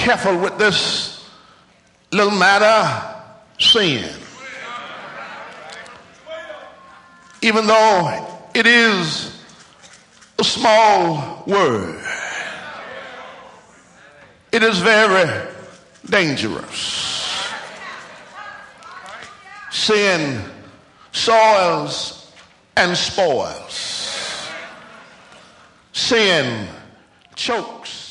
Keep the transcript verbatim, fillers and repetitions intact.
careful with this little matter, sin. Even though it is a small word, it is very dangerous. Sin soils and spoils. Sin chokes